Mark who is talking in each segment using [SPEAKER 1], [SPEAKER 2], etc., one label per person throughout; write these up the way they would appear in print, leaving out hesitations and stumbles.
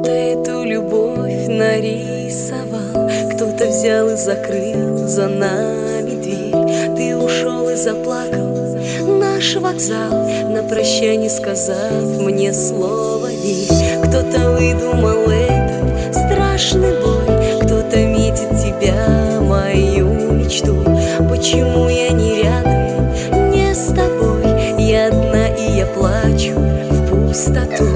[SPEAKER 1] Кто-то эту любовь нарисовал, кто-то взял и закрыл за нами дверь. Ты ушел и заплакал наш вокзал, на прощание сказав мне слово «верь». Кто-то выдумал этот страшный бой, кто-то метит тебя, мою мечту. Почему я не рядом, не с тобой? Я одна и я плачу в пустоту.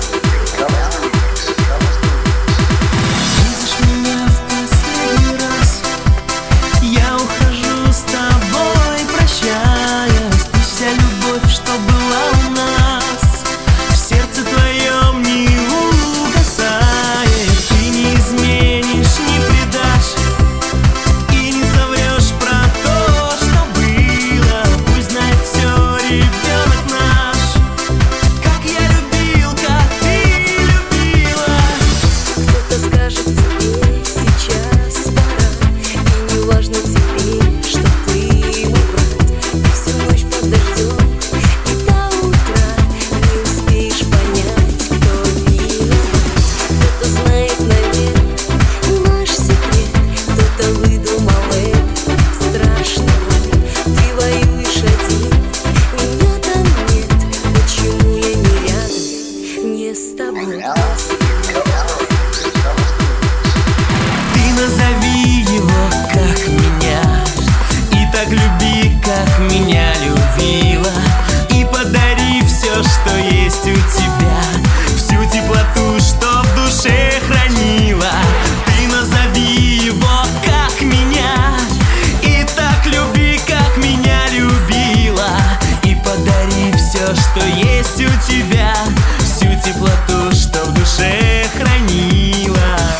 [SPEAKER 2] Ты назови его, как меня, и так люби, как меня любила, и подари все, что есть у тебя, всю теплоту, что в душе хранила. Ты назови его, как меня, и так люби, как меня любила, и подари все, что есть у тебя, всю теплоту, что в душе хранила.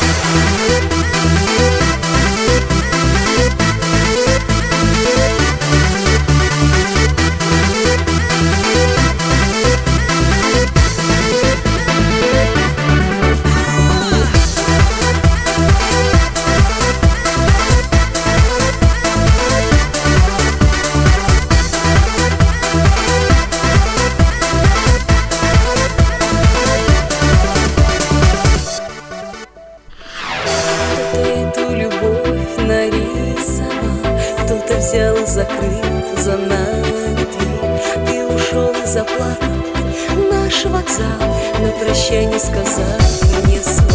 [SPEAKER 1] Кто-то взял и закрыл за нами дверь. Ты ушел и заплакал наш вокзал, на прощание сказав мне слово.